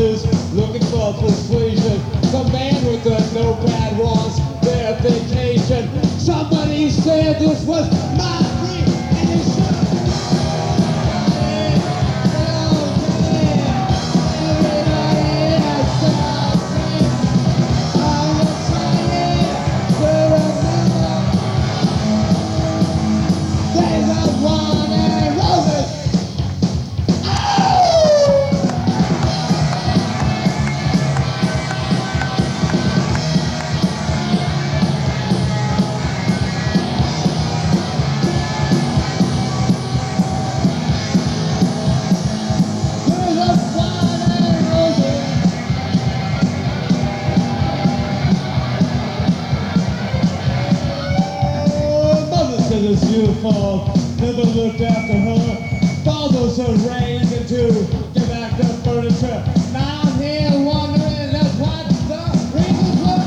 voices looking for persuasion. The man with the notepad wants verification. Somebody said this was my dream, and it should have been. Everybody has something. I was trying to remember days of wine and roses. This uniform never looked after her. Fathers have raised into get back the furniture. Now I'm here wondering just what the reasons were.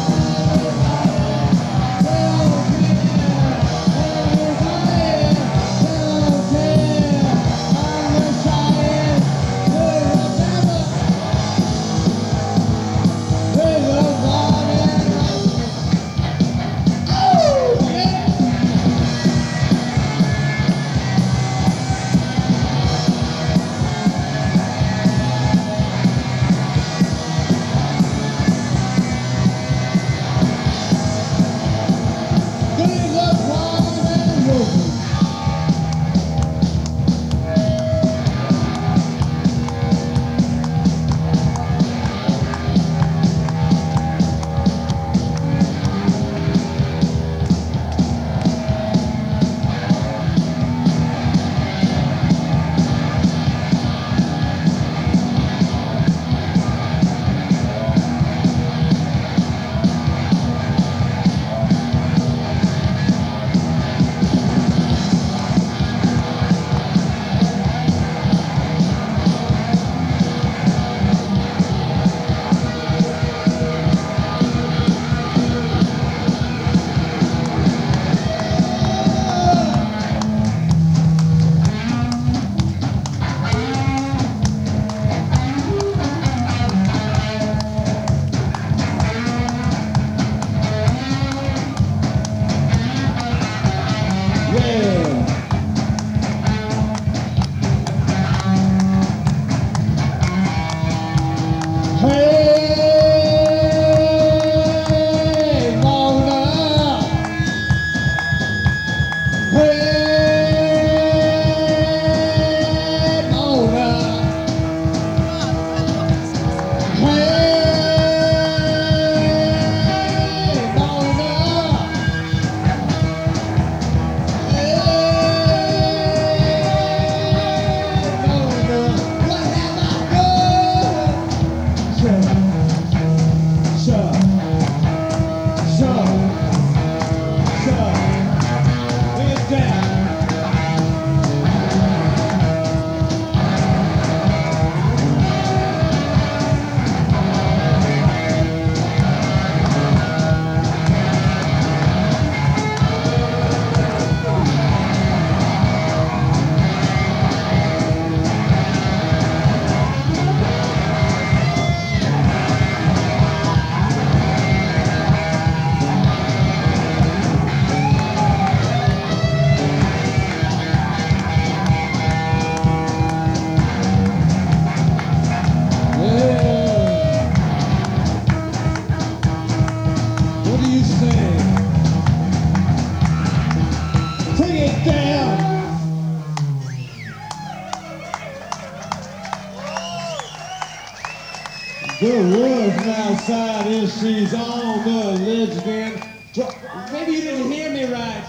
The word from outside is she's on the ledge again. Maybe you didn't hear me right.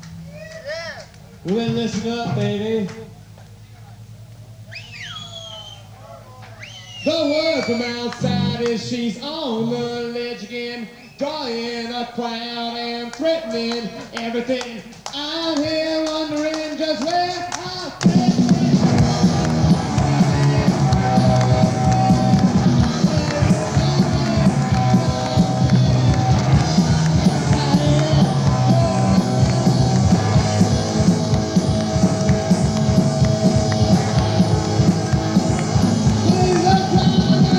Well, then listen up, baby. The word from outside is she's on the ledge again, drawing a crowd and threatening everything. I'm here wondering just where I've been. Please look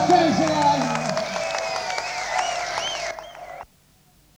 Thanks a lot.